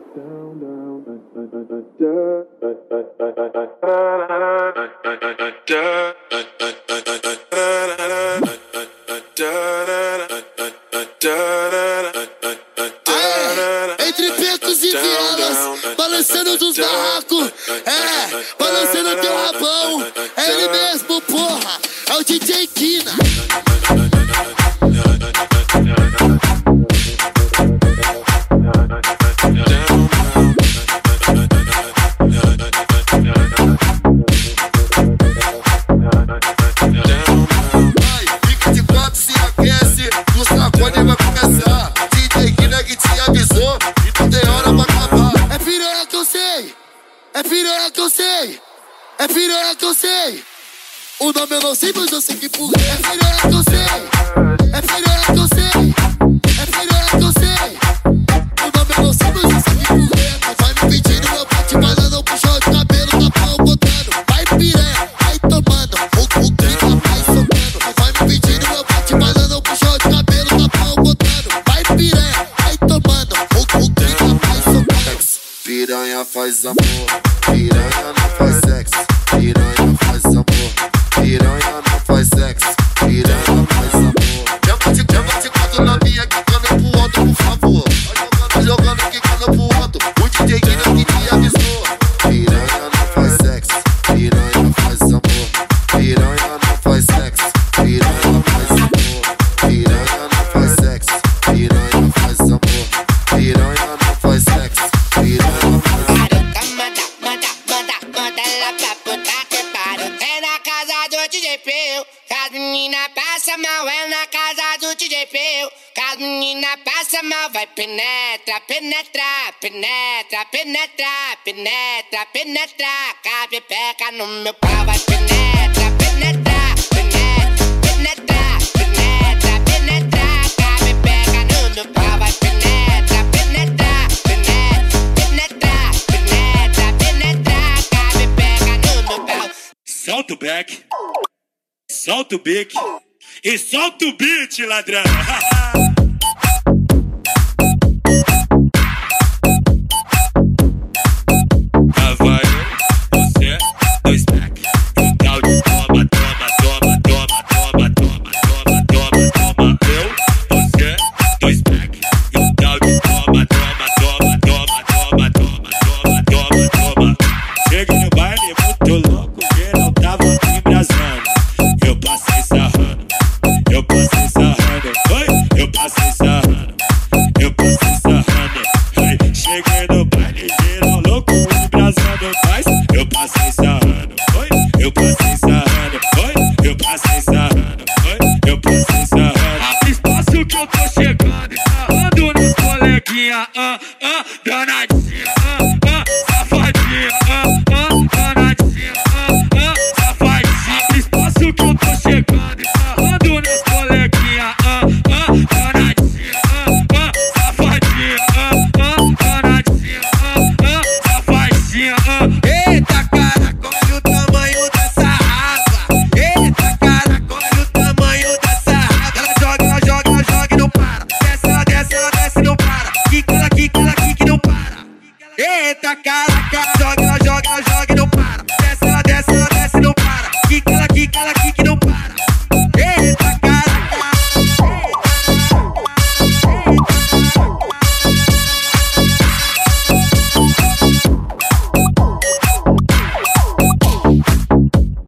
Entre becos e vielas, balançando dos barracos, balançando teu rabão. É ele mesmo, porra, é o DJ Kina. Fica de quatro, se aquece, o sacode vai começar. DJ Kina que te avisou, e não tem hora pra acabar. É piranha que eu sei, é piranha que eu sei, é piranha que eu sei. O nome eu não sei, mas eu sei que por é piranha que eu sei, é piranha que eu sei, é piranha que eu sei. O nome eu não sei, mas eu sei que por vai me pedindo, meu bate balando, puxou de cabelo, tapão botando. Vai piranha, vai tomando, o clima vai socando. Vai me pedindo, meu bate balando, puxou de cabelo, tapão botando. Vai piranha, vai tomando, o clima vai socando. Piranha faz amor, piranha não faz sexo. Piranha faz amor, piranha não faz sexo. Piranha faz amor. Chama de quatro novinha que cana pro outro, por favor. Vai jogando que cana pro outro. O DJ Kina que te avisou. Piranha não faz sexo, piranha faz amor. Piranha não faz sexo, piranha faz amor. Piranha não faz sexo, piranha faz amor. Piranha não faz sexo, piranha faz amor. Manda ela pra puta que pariu. É na casa do DJ Peu, que as meninas passam mal. É na casa do DJ Peu, que as meninas passam mal. Vai penetra, penetra, penetra, penetra, penetra, penetra. Cabe peca no meu pau. Vai penetra, penetra, penetra, penetra, penetra, penetra. Cabe peca no meu pau. Vai penetra, penetra, penetra, penetra, penetra, penetra. Cabe peca no meu pau. Solta o back, solta o bique e solta o beat, ladrão.